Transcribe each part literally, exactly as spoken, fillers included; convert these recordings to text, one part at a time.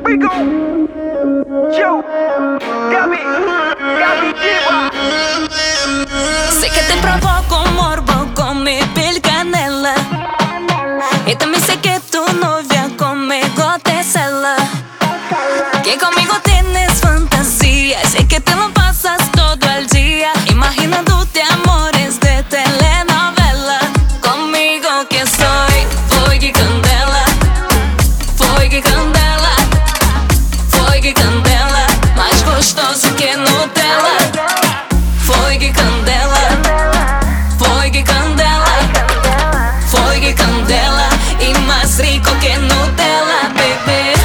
Rico, yo, Gaby, Gaby Diva. Sé que te provoco morbo con mi piel canela, y también sé que tu novia conmigo te cela, que conmigo tienes fantasía. Sé que te lo pasas todo el día imaginándote amores de telenovela. Conmigo que soy fuego y candela, fuego y candela, fuego y candela, mais gostoso que Nutella. Fuego y candela, fuego y candela, fuego y candela, y más rico que Nutella, baby.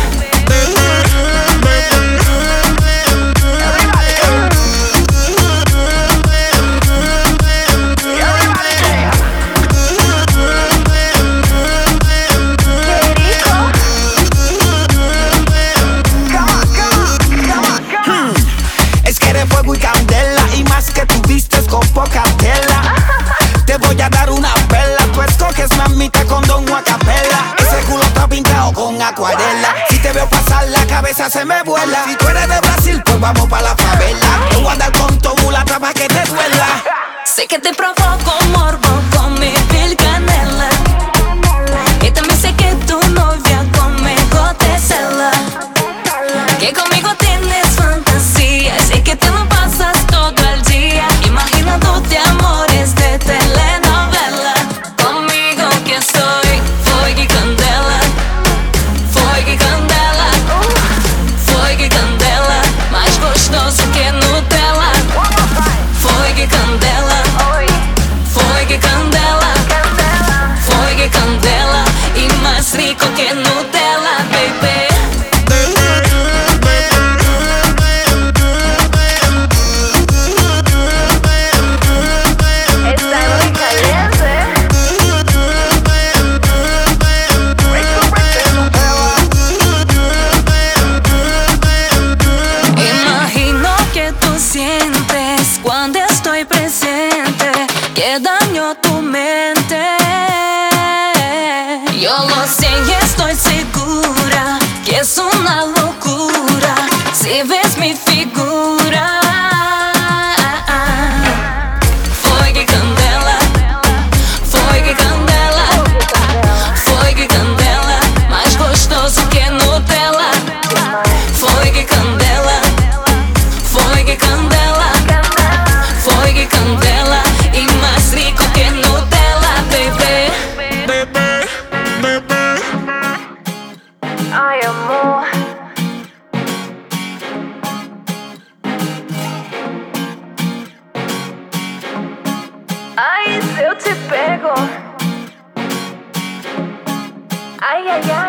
Es que eres fuego y candela, y más que tú vistes con poca tela. Te voy a dar una perla, tú escoges mamita con don o a capela. Ese culo está pintado con acuarela. Si te veo pasar la cabeza se me vuela. Si tú eres de Brasil pues vamos pa' la favela. Te voy a dar con tu mulata pa' que te duela. Sé que te provoco morbo con mi piel canela, y también sé que tu novia conmigo te cela, que conmigo tienes fantasía. Sé que te lo pasas todo el día imaginándote amores de telenovela. Conmigo que soy fuego y candela, fuego y candela, fuego y candela, mais gostoso que Nutella. Fuego y candela, fuego y candela, fuego y candela, y más rico que Nutella, baby. Está muy caliente. Imagino que tú sientes cuando estoy presente, que daño tu mente. Yo lo sé y estoy segura que es una locura si ves mi figura. Fuego y candela, fuego y candela, fuego y candela, mais gostoso que Nutella. Fuego y candela, fuego y candela, fuego y candela, y más rico que Nutella, baby. Ai, amor. Ai, se eu te pego. Ai, ai, ai.